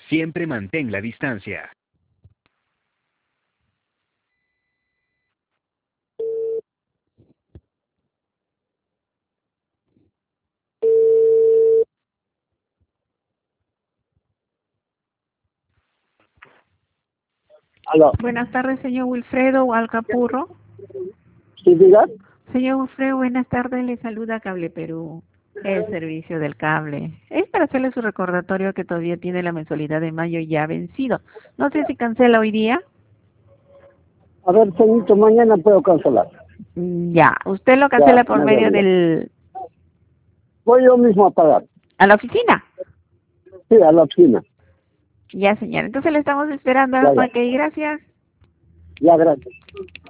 Siempre mantén la distancia. Aló. Buenas tardes, señor Wilfredo Alcapurro. ¿Sí, diga? Señor Wilfredo, buenas tardes. Le saluda Cable Perú, el servicio del cable. Es para hacerle su recordatorio que todavía tiene la mensualidad de mayo ya vencido. No sé si cancela hoy día. A ver, señorito, mañana puedo cancelar. Ya, usted lo cancela por me medio olvidé. del... Voy yo mismo a pagar. a la oficina. Sí, a la oficina. Ya, señor. Entonces le estamos esperando. Ya, Ok, gracias. ya, gracias.